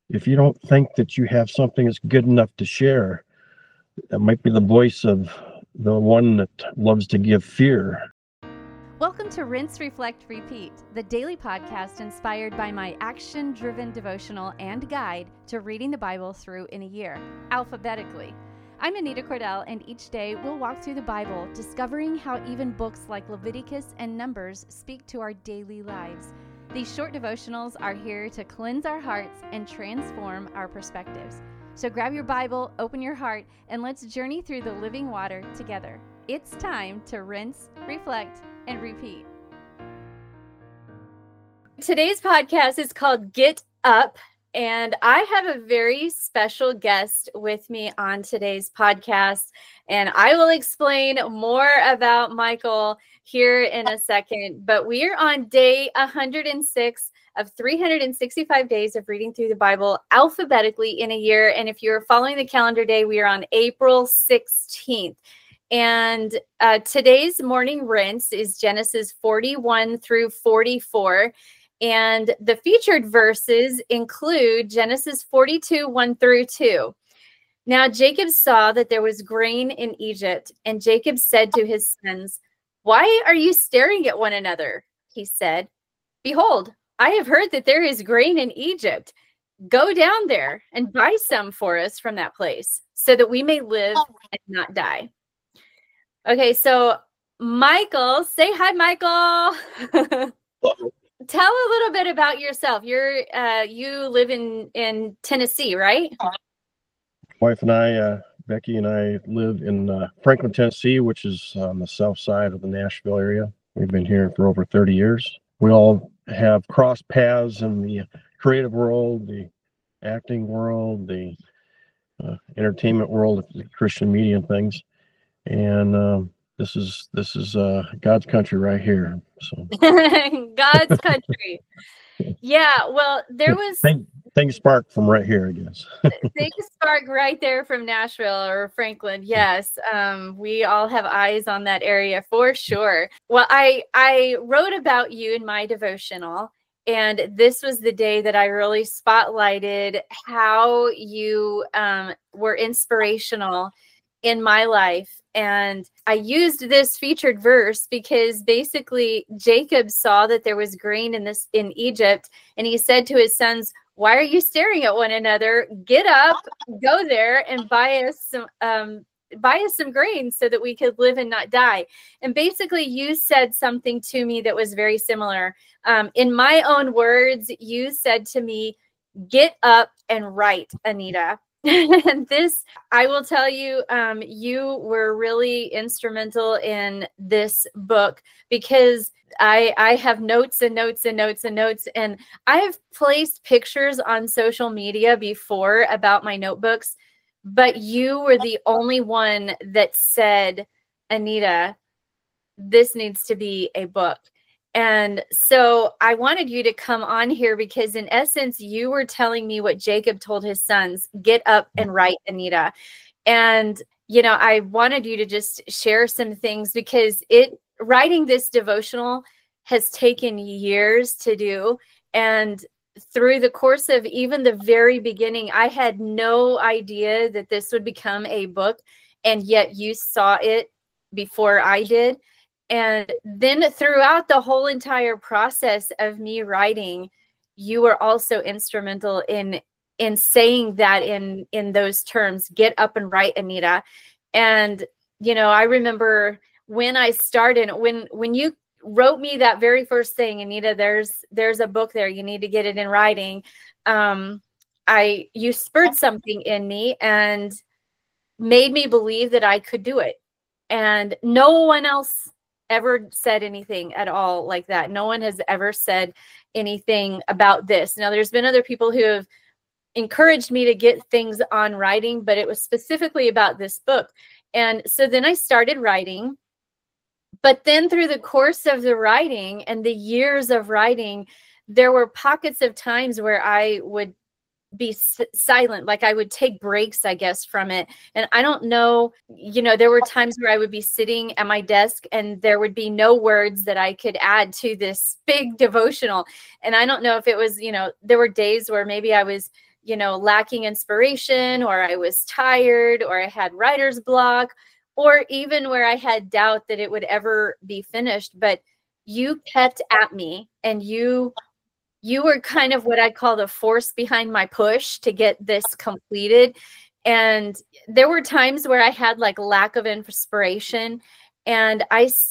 If you don't think that you have something that's good enough to share, that might be the voice of the one that loves to give fear. Welcome to Rinse, Reflect, Repeat, the daily podcast inspired by my action-driven devotional and guide to reading the Bible through in a year, alphabetically. I'm Anita Cordell, and each day we'll walk through the Bible, discovering how even books like Leviticus and Numbers speak to our daily lives. These short devotionals are here to cleanse our hearts and transform our perspectives. So grab your Bible, open your heart, and let's journey through the living water together. It's time to rinse, reflect, and repeat. Today's podcast is called Get Up, and I have a very special guest with me on today's podcast, and I will explain more about Michael here in a second, but we are on day 106 of 365 days of reading through the Bible alphabetically in a year, and if you're following the calendar day, we are on April 16th. And today's morning rinse is Genesis 41 through 44. And the featured verses include Genesis 42, 1 through 2. Now Jacob saw that there was grain in Egypt, and Jacob said to his sons, "Why are you staring at one another?" He said, "Behold, I have heard that there is grain in Egypt. Go down there and buy some for us from that place, so that we may live and not die." Okay, so Michael, say hi, Michael. Tell a little bit about yourself. You live in Tennessee, right? Wife and I, Becky and I, live in Franklin, Tennessee, which is on the south side of the Nashville area. We've been here for over 30 years. We all have crossed paths in the creative world, the acting world, the entertainment world, the Christian media and things. And this is God's country right here. So God's country. Yeah, well, there was things spark from right here, I guess. things spark right there from Nashville or Franklin. Yes, we all have eyes on that area for sure. Well, I wrote about you in my devotional, and this was the day that I really spotlighted how you were inspirational in my life. And I used this featured verse because basically Jacob saw that there was grain in Egypt, and he said to his sons, "Why are you staring at one another? Get up, go there and buy us some grain so that we could live and not die." And basically you said something to me that was very similar. In my own words, you said to me, "Get up and write, Anita." And this, I will tell you, you were really instrumental in this book because I have notes and notes and notes and notes, and I have placed pictures on social media before about my notebooks, but you were the only one that said, "Anita, this needs to be a book." And so I wanted you to come on here because in essence, you were telling me what Jacob told his sons, "Get up and write, Anita." And, I wanted you to just share some things because writing this devotional has taken years to do. And through the course of even the very beginning, I had no idea that this would become a book. And yet you saw it before I did. And then throughout the whole entire process of me writing, you were also instrumental in saying that in those terms, "Get up and write, Anita." And, I remember when I started, when you wrote me that very first thing, "Anita, there's a book there, you need to get it in writing." You spurred something in me and made me believe that I could do it. And no one else ever said anything at all like that. No one has ever said anything about this. Now, there's been other people who have encouraged me to get things on writing, but it was specifically about this book. And so then I started writing. But then through the course of the writing and the years of writing, there were pockets of times where I would be silent, like I would take breaks, I guess, from it. And I don't know, there were times where I would be sitting at my desk and there would be no words that I could add to this big devotional. And I don't know if it was, there were days where maybe I was lacking inspiration, or I was tired, or I had writer's block, or even where I had doubt that it would ever be finished. But you kept at me, and you were kind of what I call the force behind my push to get this completed. And there were times where I had like lack of inspiration, and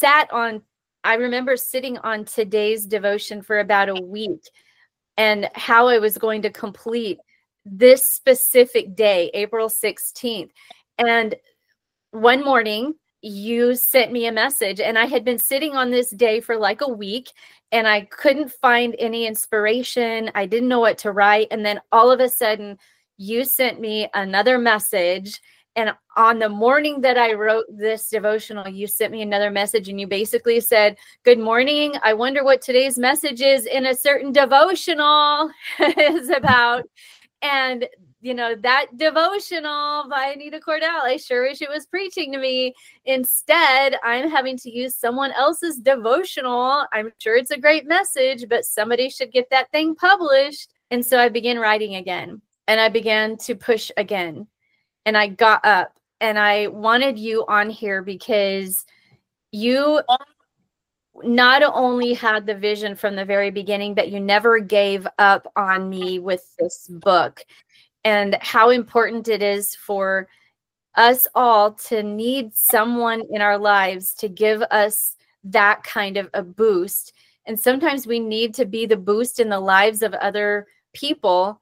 I remember sitting on today's devotion for about a week, and how I was going to complete this specific day, April 16th. And one morning you sent me a message, and I had been sitting on this day for like a week, and I couldn't find any inspiration. I didn't know what to write. And then all of a sudden you sent me another message. And on the morning that I wrote this devotional, you sent me another message, and you basically said, "Good morning. I wonder what today's message is in a certain devotional is about." And, that devotional by Anita Cordell, I sure wish it was preaching to me. Instead, I'm having to use someone else's devotional. I'm sure it's a great message, but somebody should get that thing published. And so I began writing again, and I began to push again. And I got up, and I wanted you on here because you not only had the vision from the very beginning, but you never gave up on me with this book, and how important it is for us all to need someone in our lives to give us that kind of a boost. And sometimes we need to be the boost in the lives of other people,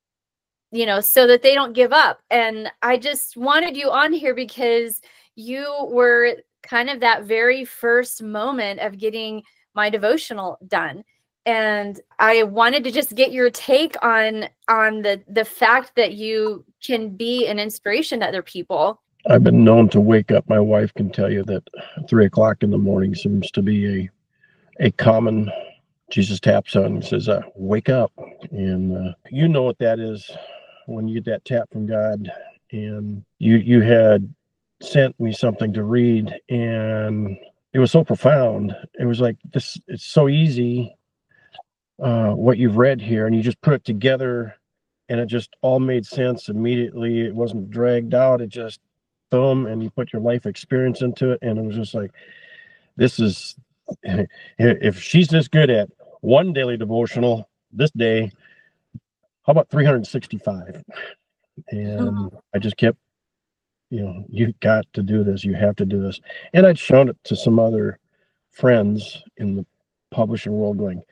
so that they don't give up. And I just wanted you on here because you were kind of that very first moment of getting my devotional done. And I wanted to just get your take on the fact that you can be an inspiration to other people. I've been known to wake up. My wife can tell you that 3 o'clock in the morning seems to be a common. Jesus taps on and says, "Wake up." And you know what that is when you get that tap from God. And you had sent me something to read, and it was so profound. It was like this. It's so easy. What you've read here, and you just put it together, and it just all made sense immediately. It wasn't dragged out. It just boom, and you put your life experience into it, and it was just like, this is, if she's this good at one daily devotional this day, how about 365? And I just kept, you've got to do this. You have to do this. And I'd shown it to some other friends in the publishing world going,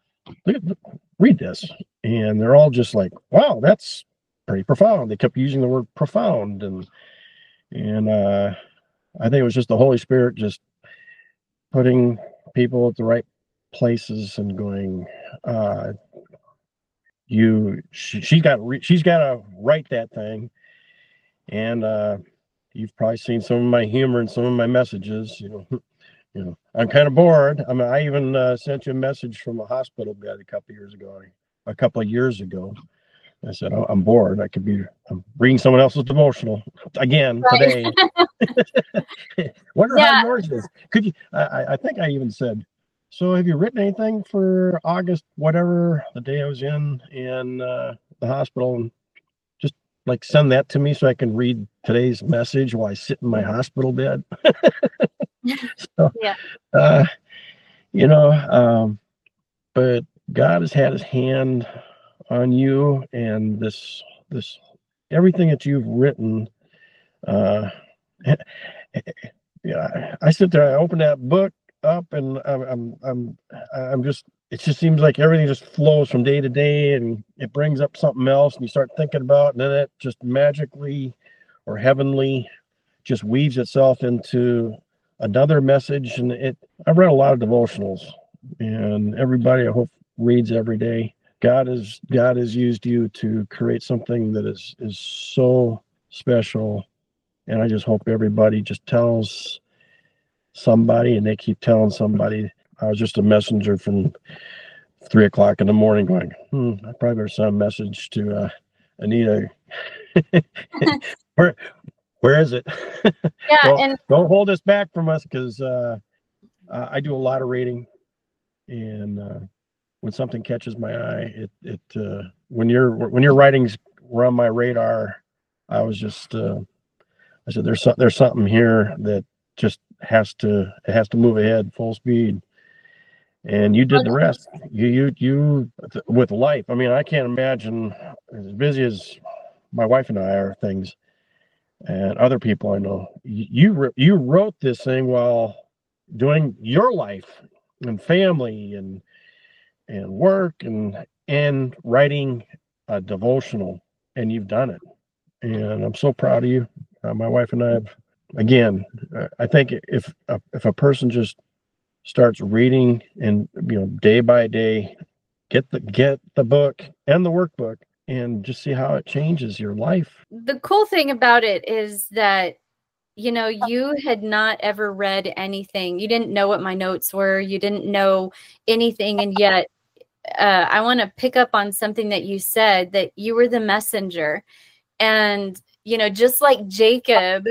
read this. And they're all just like, wow, that's pretty profound. They kept using the word profound. And I think it was just the Holy Spirit just putting people at the right places and going, she's got to write that thing. And you've probably seen some of my humor and some of my messages. I'm kind of bored. I even sent you a message from a hospital bed a couple of years ago. I said, I'm bored. I'm reading someone else's devotional again today. Wonder how yours is. Could you? I think I even said, so have you written anything for August, whatever the day I was in the hospital, and just like send that to me so I can read today's message while I sit in my hospital bed. So, but God has had his hand on you, and this everything that you've written. I sit there, I open that book up, and I'm just, it just seems like everything just flows from day to day, and it brings up something else, and you start thinking about, and then it just magically or heavenly just weaves itself into another message. And I've read a lot of devotionals, and everybody I hope reads every day. God has used you to create something that is so special, and I just hope everybody just tells somebody, and they keep telling somebody. I was just a messenger from 3 o'clock in the morning going, I probably better send a message to Anita. Where is it? Yeah, don't hold this back from us, because I do a lot of reading, and when something catches my eye, it when your writings were on my radar, I was just I said there's something here that just has to move ahead full speed. And you did the rest. You with life. I mean, I can't imagine, as busy as my wife and I are, things and other people I know. You wrote this thing while doing your life and family and work and writing a devotional, and you've done it. And I'm so proud of you. My wife and I have, again, I think if a person just starts reading and, day by day, get the book and the workbook and just see how it changes your life. The cool thing about it is that, you had not ever read anything. You didn't know what my notes were. You didn't know anything. And yet I want to pick up on something that you said, that you were the messenger. And, just like Jacob,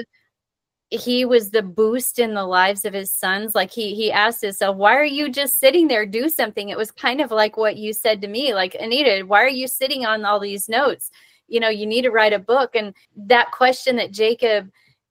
he was the boost in the lives of his sons. Like he asked himself, why are you just sitting there? Do something. It was kind of like what you said to me, like, Anita, why are you sitting on all these notes? You need to write a book. And that question that Jacob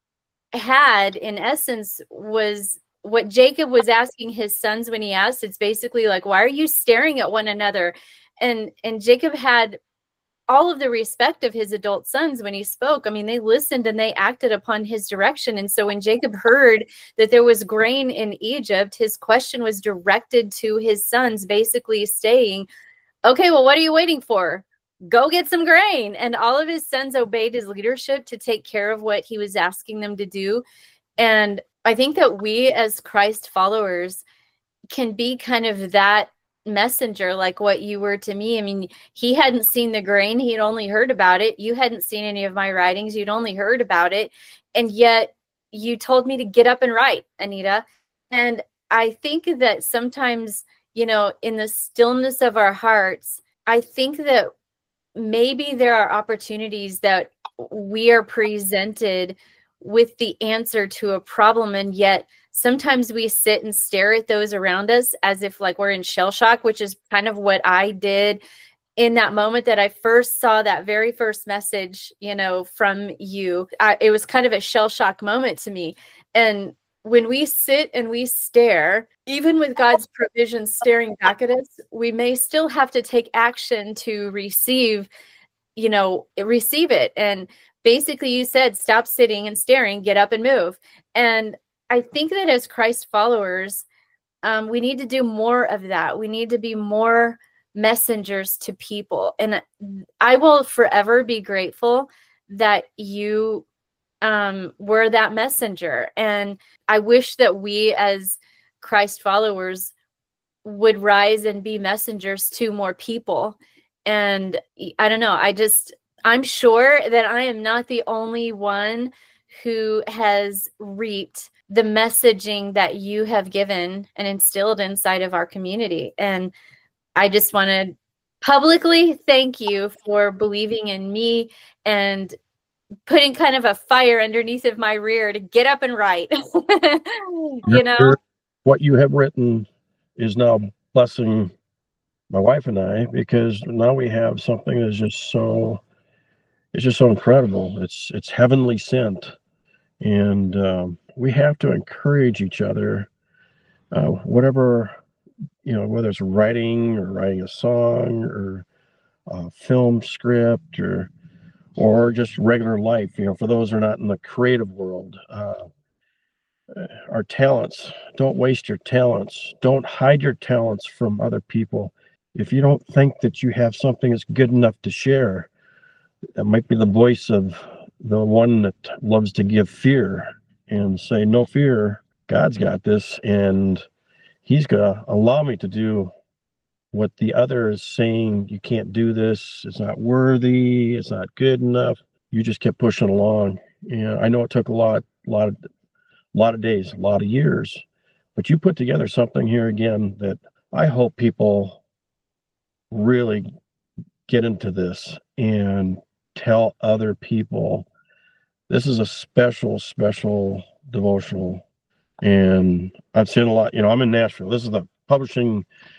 had, in essence, was what Jacob was asking his sons when he asked. It's basically like, why are you staring at one another? And Jacob had all of the respect of his adult sons when he spoke. I mean, they listened and they acted upon his direction. And so when Jacob heard that there was grain in Egypt, his question was directed to his sons, basically saying, okay, well, what are you waiting for? Go get some grain. And all of his sons obeyed his leadership to take care of what he was asking them to do. And I think that we as Christ followers can be kind of that messenger, like what you were to me. I mean, he hadn't seen the grain. He'd only heard about it. You hadn't seen any of my writings. You'd only heard about it. And yet you told me to get up and write, Anita. And I think that sometimes, in the stillness of our hearts, I think that maybe there are opportunities that we are presented with the answer to a problem, and yet sometimes we sit and stare at those around us as if like we're in shell shock, which is kind of what I did in that moment that I first saw that very first message, from you. It was kind of a shell shock moment to me. And when we sit and we stare, even with God's provision staring back at us, we may still have to take action to receive it. And basically you said, stop sitting and staring, get up and move. And I think that as Christ followers, we need to do more of that. We need to be more messengers to people. And I will forever be grateful that you were that messenger. And I wish that we as Christ followers would rise and be messengers to more people. And I don't know, I'm sure that I am not the only one who has reaped the messaging that you have given and instilled inside of our community. And I just want to publicly thank you for believing in me and putting kind of a fire underneath of my rear to get up and write. What you have written is now blessing my wife and I, because now we have something that's just so incredible. It's heavenly sent. And we have to encourage each other, whatever, whether it's writing a song or a film script or just regular life, for those who are not in the creative world. Our talents, don't waste your talents. Don't hide your talents from other people. If you don't think that you have something that's good enough to share, that might be the voice of the one that loves to give fear and say, no fear, God's got this, and he's going to allow me to do what the other is saying. You can't do this. It's not worthy. It's not good enough. You just kept pushing along. I know it took a lot of days, a lot of years, but you put together something here again that I hope people really get into this and tell other people. This is a special devotional. And I've seen a lot, I'm in Nashville. This is the publishing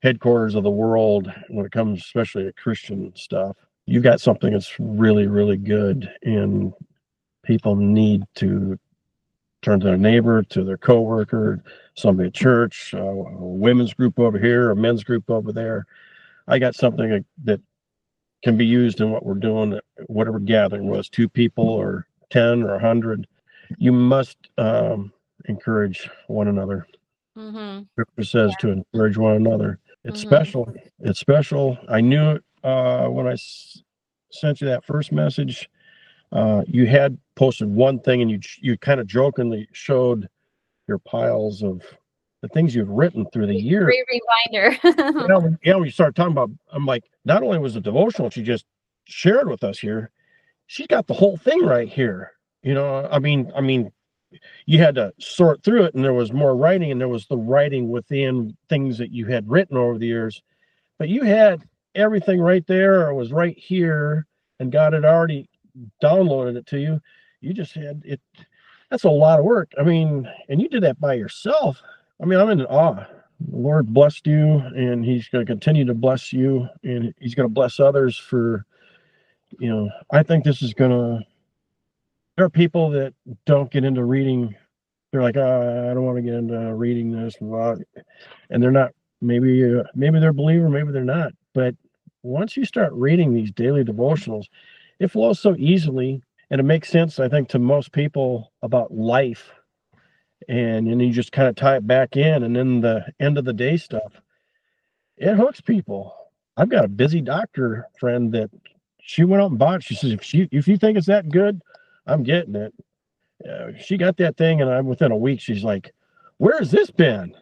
headquarters of the world when it comes especially to Christian stuff. You got something that's really, really good, and people need to turn to their neighbor, to their coworker, somebody at church, a women's group over here, a men's group over there. I got something that can be used in what we're doing, whatever gathering was, 2 people or 10 or 100. You must encourage one another. Scripture says to encourage one another. It's special. It's special. I knew it when I sent you that first message. You had posted one thing, and you kind of jokingly showed your piles of the things you've written through the year. Great reminder. When you start talking about, I'm like, not only was it devotional she just shared with us here, she's got the whole thing right here. I mean, you had to sort through it, and there was more writing, and there was the writing within things that you had written over the years. But you had everything right there, or it was right here, and God had already downloaded it to you. You just had it. That's a lot of work. I mean, and you did that by yourself. I mean, I'm in awe. The Lord blessed you, and he's going to continue to bless you, and he's going to bless others for, I think this is going to, there are people that don't get into reading. They're like, I don't want to get into reading this. And they're not, maybe they're a believer, maybe they're not. But once you start reading these daily devotionals, it flows so easily, and it makes sense, I think, to most people about life. And then you just kind of tie it back in, and then the end of the day stuff, it hooks people. I've got a busy doctor friend that she went out and bought. She says, if you think it's that good, I'm getting it. She got that thing, and I'm within a week. She's like, "Where has this been?"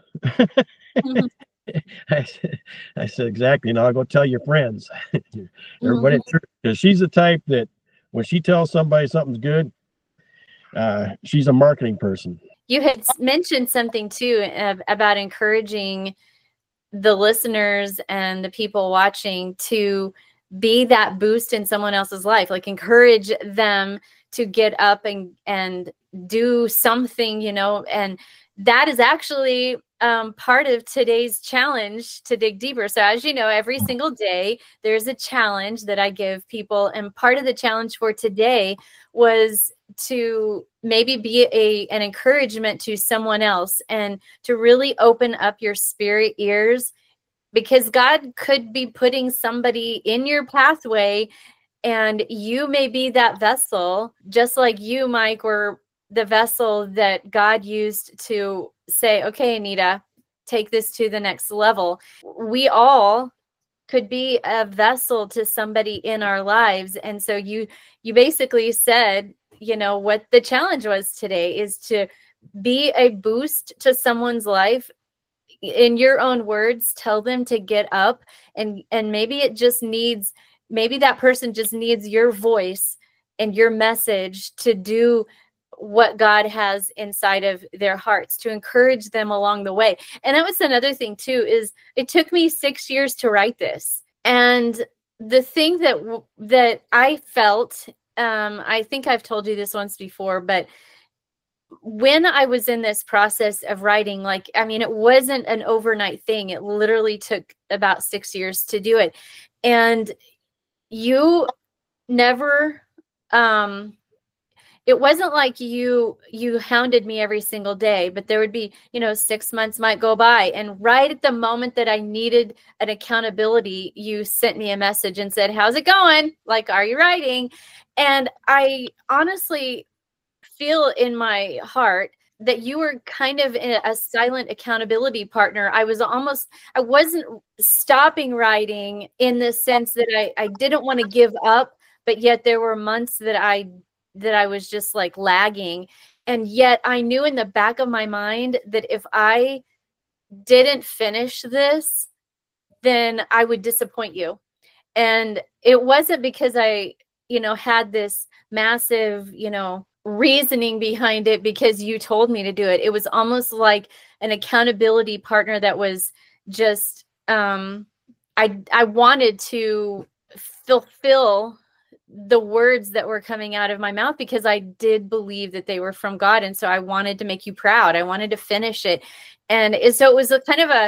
I said, exactly. I'll go tell your friends. Everybody, because she's the type that when she tells somebody something's good, she's a marketing person. You had mentioned something too about encouraging the listeners and the people watching to be that boost in someone else's life, like encourage them to get up and do something, and that is actually part of today's challenge to dig deeper. So as you know, every single day there's a challenge that I give people. And part of the challenge for today was to maybe be an encouragement to someone else, and to really open up your spirit ears, because God could be putting somebody in your pathway, and you may be that vessel, just like you, Mike, were the vessel that God used to say, okay, Anita, take this to the next level. We all could be a vessel to somebody in our lives. And so you basically said, what the challenge was today is to be a boost to someone's life. In your own words, tell them to get up, and maybe maybe that person just needs your voice and your message to do what God has inside of their hearts, to encourage them along the way. And that was another thing too, is it took me 6 years to write this. And the thing that I felt, I think I've told you this once before, but when I was in this process of writing, it wasn't an overnight thing. It literally took about 6 years to do it. And you never, it wasn't like you hounded me every single day, but there would be, 6 months might go by. And right at the moment that I needed an accountability, you sent me a message and said, how's it going? Like, are you writing? And I honestly feel in my heart that you were kind of a silent accountability partner. I wasn't stopping writing in the sense that I didn't want to give up, but yet there were months that I was just like lagging. And yet I knew in the back of my mind that if I didn't finish this, then I would disappoint you. And it wasn't because I, had this massive, reasoning behind it because you told me to do it. It was almost like an accountability partner that was just, I wanted to fulfill the words that were coming out of my mouth because I did believe that they were from God. And so I wanted to make you proud. I wanted to finish it. And so it was a kind of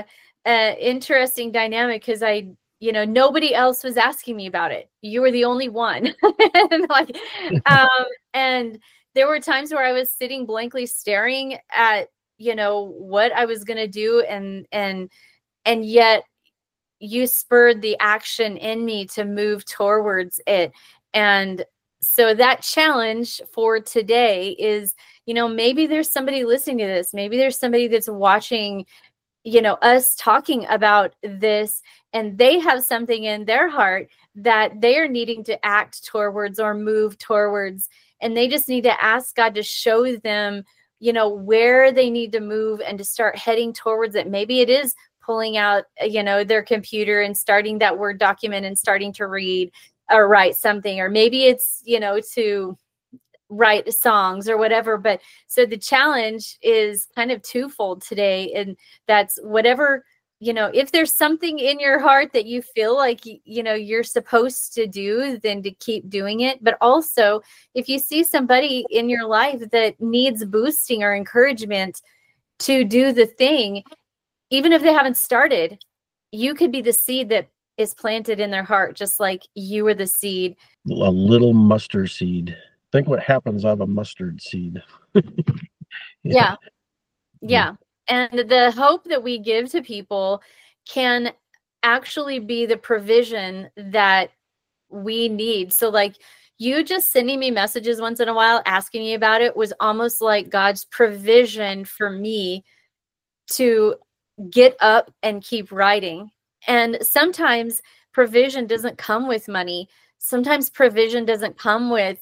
an interesting dynamic because nobody else was asking me about it. You were the only one. And like, and there were times where I was sitting blankly staring at, what I was going to do. And yet you spurred the action in me to move towards it. And so that challenge for today is, maybe there's somebody listening to this. Maybe there's somebody that's watching, us talking about this, and they have something in their heart that they are needing to act towards or move towards. And they just need to ask God to show them, where they need to move and to start heading towards it. Maybe it is pulling out, their computer and starting that Word document and starting to read or write something, or maybe it's, to write songs or whatever. But so the challenge is kind of twofold today. And that's whatever, if there's something in your heart that you feel like, you're supposed to do, then to keep doing it. But also if you see somebody in your life that needs boosting or encouragement to do the thing, even if they haven't started, you could be the seed that is planted in their heart, just like you were the seed. A little mustard seed. Think what happens out of a mustard seed. Yeah. And the hope that we give to people can actually be the provision that we need. So like you just sending me messages once in a while, asking me about it was almost like God's provision for me to get up and keep writing. And sometimes provision doesn't come with money. Sometimes provision doesn't come with,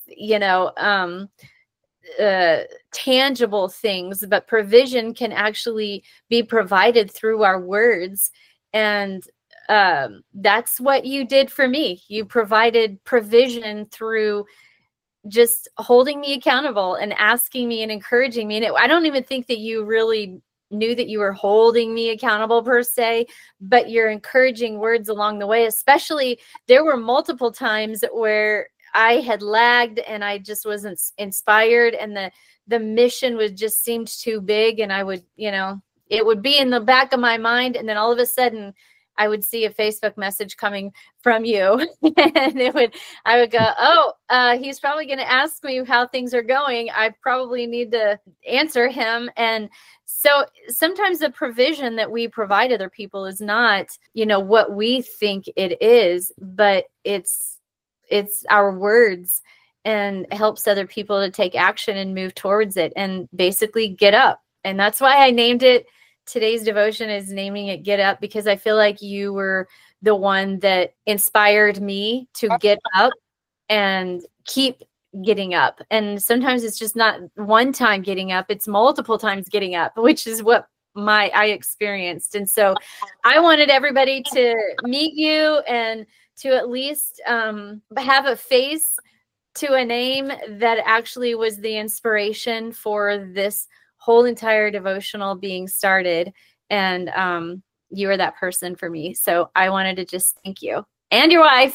tangible things, but provision can actually be provided through our words. And that's what you did for me. You provided provision through just holding me accountable and asking me and encouraging me. And I don't even think that you really knew that you were holding me accountable per se, but your encouraging words along the way. Especially there were multiple times where I had lagged and I just wasn't inspired, and the mission was just seemed too big, and I would, it would be in the back of my mind, and then all of a sudden I would see a Facebook message coming from you, and I would go, oh, he's probably going to ask me how things are going. I probably need to answer him. And so sometimes the provision that we provide other people is not, what we think it is, but it's our words, and helps other people to take action and move towards it and basically get up. And that's why I named it, today's devotion is naming it Get Up, because I feel like you were the one that inspired me to get up and keep getting up. And sometimes it's just not one time getting up, it's multiple times getting up, which is what I experienced. And so I wanted everybody to meet you and to at least have a face to a name that actually was the inspiration for this whole entire devotional being started. And you were that person for me. So I wanted to just thank you and your wife.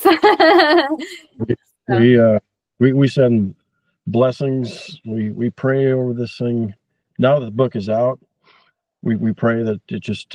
We send blessings. We pray over this thing. Now that the book is out, we pray that it just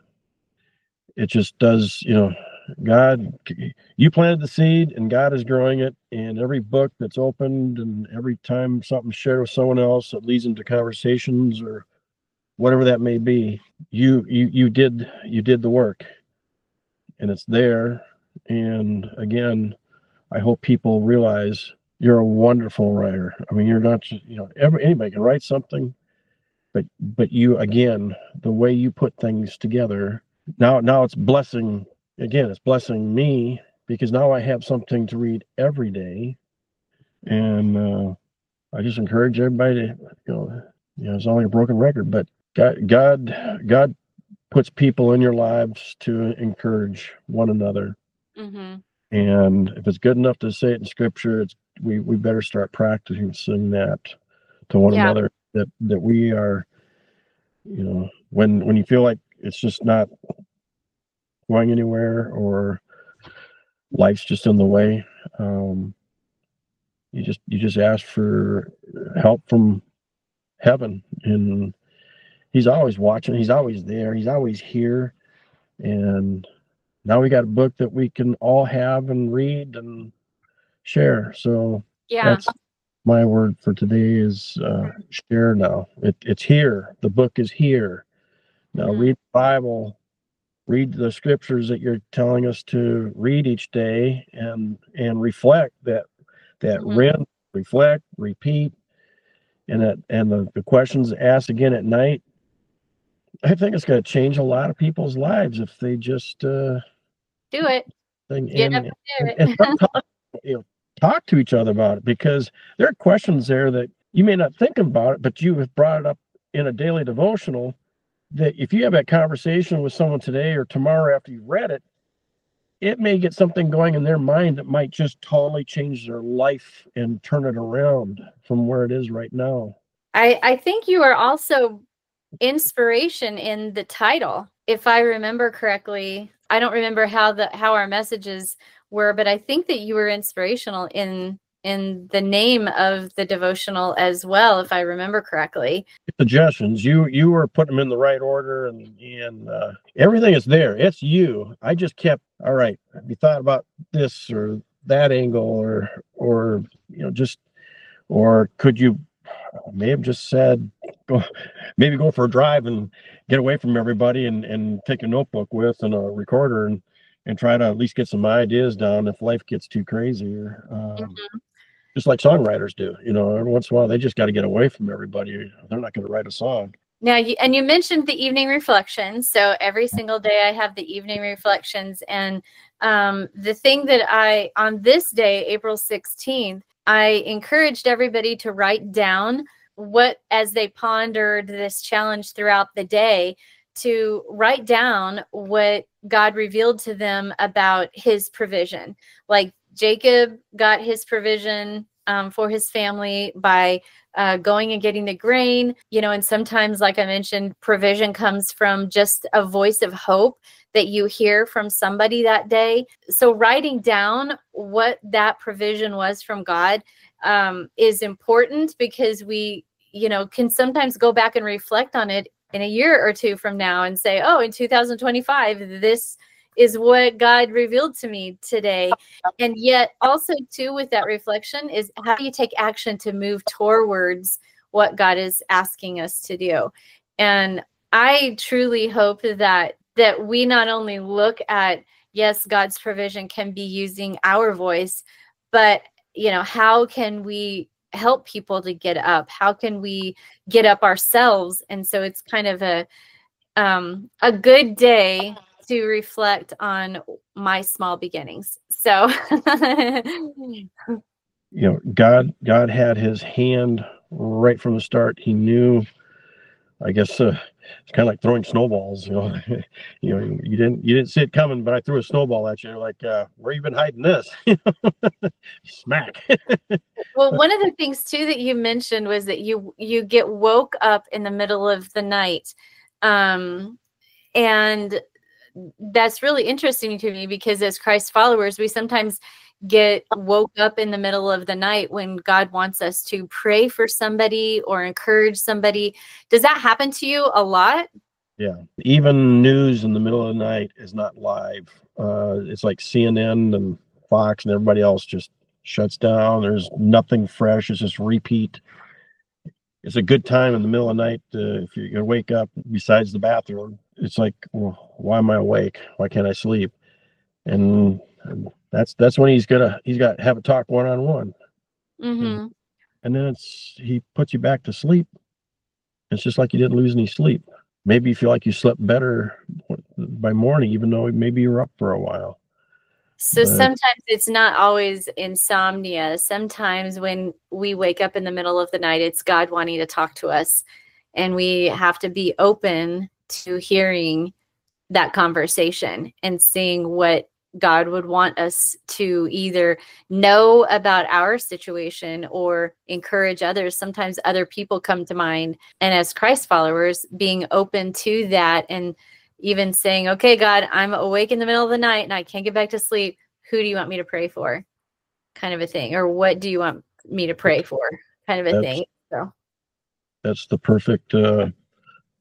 does, God, you planted the seed and God is growing it, and every book that's opened and every time something's shared with someone else that leads into conversations or whatever that may be, you did the work, and it's there. And again, I hope people realize you're a wonderful writer. I mean, you're not just, anybody can write something, but you, again, the way you put things together, now it's blessing. Again, it's blessing me, because now I have something to read every day. And I just encourage everybody to, it's only a broken record, but God puts people in your lives to encourage one another. Mm-hmm. And if it's good enough to say it in scripture, we better start practicing that to one another, that we are, when you feel like it's just not going anywhere or life's just in the way, you just ask for help from heaven, and he's always watching, he's always there, he's always here. And now we got a book that we can all have and read and share. So Yeah. that's my word for today is share now. It's here. The book is here. Now read the Bible, read the scriptures that you're telling us to read each day, and reflect that read, reflect, repeat, and the questions asked again at night. I think it's going to change a lot of people's lives if they just do it. Get up and do it. And talk to each other about it, because there are questions there that you may not think about it, but you have brought it up in a daily devotional, that if you have that conversation with someone today or tomorrow after you read it, it may get something going in their mind that might just totally change their life and turn it around from where it is right now. I think you are also inspiration in the title, if I remember correctly. I don't remember how our messages were, but I think that you were inspirational in the name of the devotional as well, if I remember correctly. Suggestions, you were putting them in the right order, and everything is there. It's you. I just kept, all right, have you thought about this or that angle, or just, or could you may have just said, maybe go for a drive and get away from everybody, and take a notebook with and a recorder, and try to at least get some ideas down if life gets too crazy. Just like songwriters do, every once in a while they just got to get away from everybody. They're not going to write a song. Now, you mentioned the evening reflections. So every single day I have the evening reflections, and the thing that on this day, April 16th, I encouraged everybody to write down as they pondered this challenge throughout the day, to write down what God revealed to them about his provision. Like Jacob got his provision for his family by going and getting the grain, and sometimes, like I mentioned, provision comes from just a voice of hope that you hear from somebody that day. So writing down what that provision was from God is important, because we, can sometimes go back and reflect on it in a year or two from now and say, oh, in 2025, this is what God revealed to me today. And yet also too, with that reflection, is how do you take action to move towards what God is asking us to do? And I truly hope that we not only look at, yes, God's provision can be using our voice, but how can we help people to get up? How can we get up ourselves? And so it's kind of a good day to reflect on my small beginnings. So God had his hand right from the start. He knew, I guess, it's kind of like throwing snowballs. You didn't see it coming, but I threw a snowball at you. You're like, where you been hiding this? Smack. Well, one of the things too that you mentioned was that you get woke up in the middle of the night, and that's really interesting to me, because as Christ followers, we sometimes get woke up in the middle of the night when God wants us to pray for somebody or encourage somebody. Does that happen to you a lot? Yeah. Even news in the middle of the night is not live. It's like CNN and Fox and everybody else just shuts down. There's nothing fresh. It's just repeat. It's a good time in the middle of the night if you're gonna wake up besides the bathroom. It's like, well, why am I awake? Why can't I sleep? And that's when he's got to have a talk one-on-one. Mm-hmm. And then he puts you back to sleep. It's just like you didn't lose any sleep. Maybe you feel like you slept better by morning, even though maybe you were up for a while. So sometimes it's not always insomnia. Sometimes when we wake up in the middle of the night, it's God wanting to talk to us, and we have to be open to hearing that conversation and seeing what God would want us to either know about our situation or encourage others. Sometimes other people come to mind, and as Christ followers, being open to that, and even saying, okay, God, I'm awake in the middle of the night and I can't get back to sleep. Who do you want me to pray for? Kind of a thing. Or what do you want me to pray for? Kind of a thing. So that's the perfect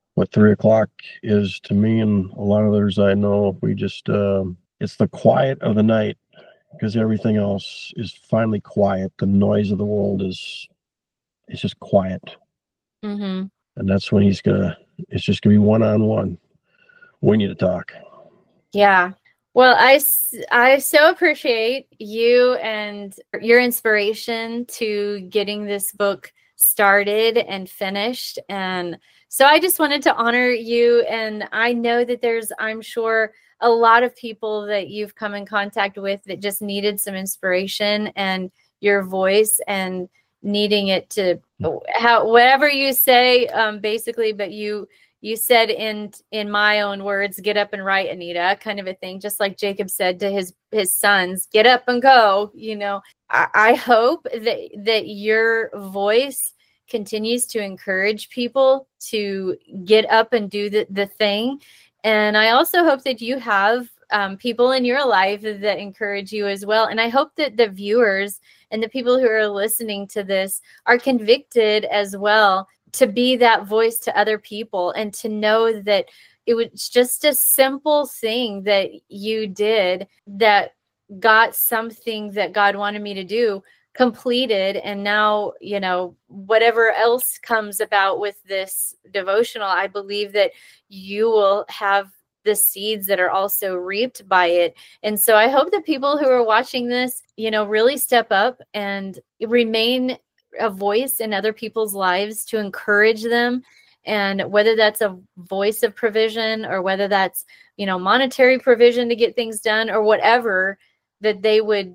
what 3 o'clock is to me and a lot of others I know. We just, it's the quiet of the night because everything else is finally quiet. The noise of the world it's just quiet. Mm-hmm. And that's when it's just gonna be one-on-one. We need to talk. Yeah. Well, I so appreciate you and your inspiration to getting this book started and finished. And so I just wanted to honor you. And I know that I'm sure, a lot of people that you've come in contact with that just needed some inspiration and your voice and needing it to whatever you say, basically, but you said in my own words, get up and write, Anita, kind of a thing, just like Jacob said to his sons, get up and go. I hope that your voice continues to encourage people to get up and do the thing. And I also hope that you have people in your life that encourage you as well. And I hope that the viewers and the people who are listening to this are convicted as well to be that voice to other people and to know that it was just a simple thing that you did that got something that God wanted me to do completed. And now, whatever else comes about with this devotional, I believe that you will have the seeds that are also reaped by it. And so I hope that people who are watching this, really step up and remain a voice in other people's lives to encourage them. And whether that's a voice of provision or whether that's, monetary provision to get things done or whatever, that they would,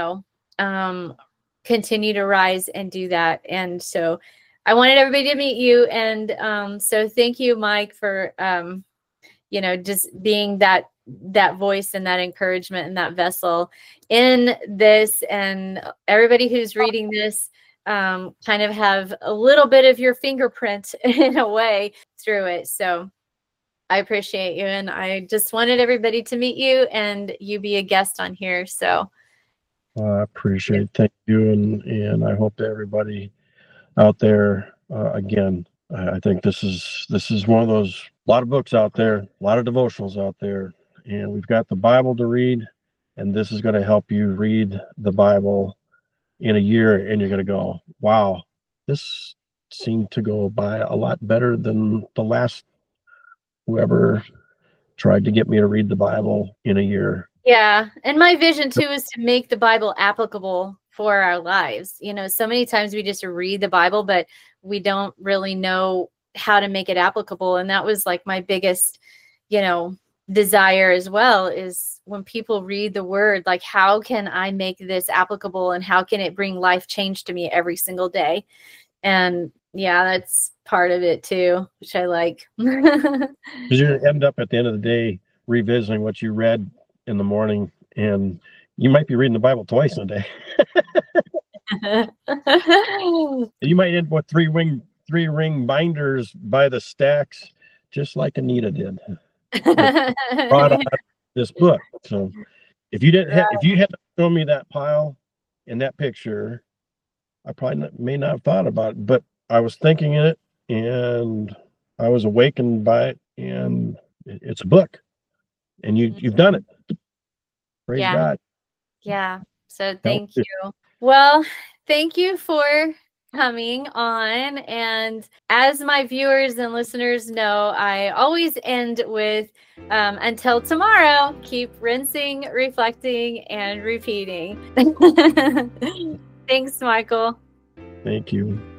continue to rise and do that. And so I wanted everybody to meet you. And so thank you, Mike, for, just being that voice and that encouragement and that vessel in this. And everybody who's reading this kind of have a little bit of your fingerprint in a way through it. So I appreciate you. And I just wanted everybody to meet you and you be a guest on here. So I appreciate it. Thank you. And I hope that everybody out there, again, I think this is one of those, a lot of books out there, a lot of devotionals out there, and we've got the Bible to read, and this is going to help you read the Bible in a year, and you're going to go, wow, this seemed to go by a lot better than the last whoever tried to get me to read the Bible in a year. Yeah. And my vision too is to make the Bible applicable for our lives. So many times we just read the Bible, but we don't really know how to make it applicable. And that was like my biggest, desire as well, is when people read the word, like, how can I make this applicable and how can it bring life change to me every single day? And yeah, that's part of it too, which I like. Because you end up at the end of the day revisiting what you read in the morning, and you might be reading the Bible twice in a day. You might end with three ring binders by the stacks, just like Anita did. Brought on this book. So if you hadn't shown me that pile in that picture, I probably may not have thought about it, but I was thinking it and I was awakened by it, and it's a book, and you've done it. Praise God. Yeah. So thank you. Well, thank you for coming on. And as my viewers and listeners know, I always end with until tomorrow, keep rinsing, reflecting, and repeating. Thanks, Michael. Thank you.